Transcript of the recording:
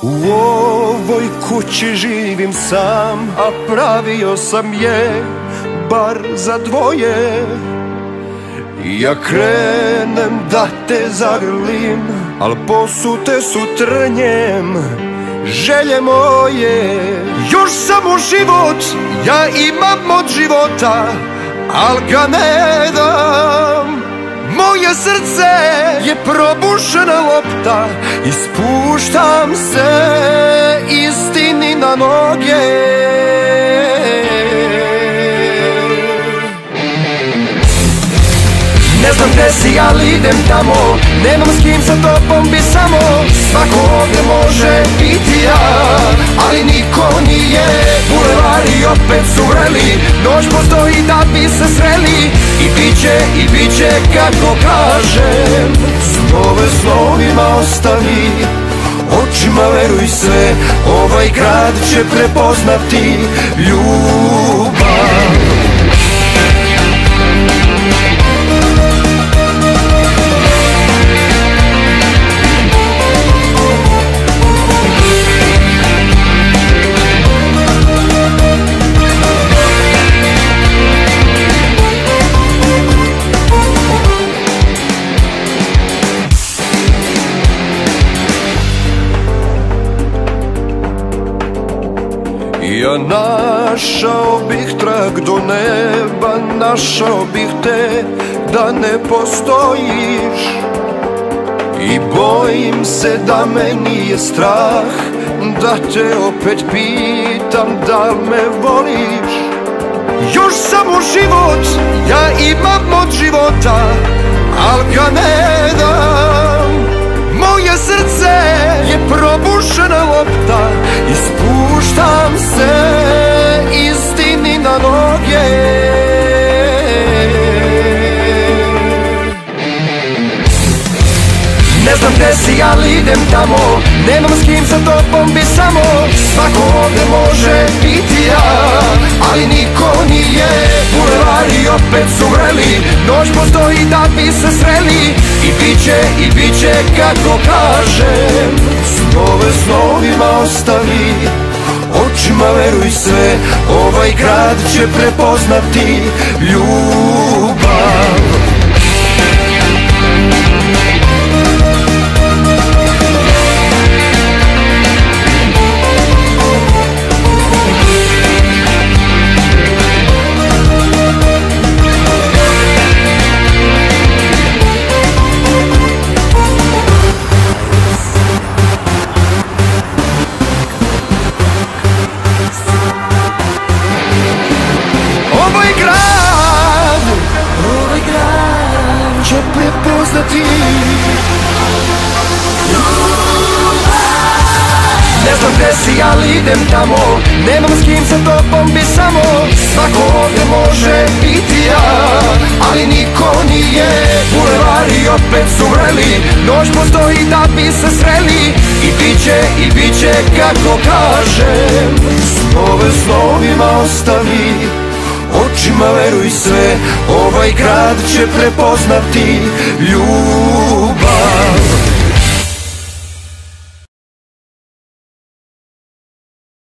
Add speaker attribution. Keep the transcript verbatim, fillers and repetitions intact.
Speaker 1: U ovoj kući živim sam, a pravio sam je bar za dvoje. Ja krenem da te zagrlim, al posute su trnjem želje moje. Još samo život ja imam od života, al ga ne dam. Moje srce je probušena lopta i spuštam se istini na noge. Ne znam gde si, ali idem tamo, nemam s kim, sa tobom bi samo. Svako ovdje može biti ja, ali niko nije. Bulevari opet su vreli, noć postoji da bi se sreli. I biće, i biće kako kažem, snove snovima ostavi. Očima veruj sve, ovaj grad će prepoznati ljubav. Ja našao bih trag do neba, našao bih te da ne postojiš. I bojim se da me nije strah, da te opet pitam da me voliš. Još samo život ja imam od života, al ga ne dam. Moje srce je probušena lopta i spuštam se istini na noge. Ne znam gde si, ali idem tamo, nemam s kim, sa tobom bi samo. Svako ovdje može biti ja, ali niko nije. Bulevari opet su vreli, noć postoji da bi se sreli. I biće, i biće kako kažem, snove snovima ostavi. Očima veruj sve, ovaj grad će prepoznati ljubav. Prepoznati ne znam gde si, ali idem tamo, nemam s kim, sa tobom bi samo. Svako ovdje može biti ja, ali niko nije. Bulevari opet su vreli, noć postoji da bi se sreli. I biće, i biće kako kažem, snove snovima ostavi. Očima veruj sve, ovaj grad će prepoznati ljubav.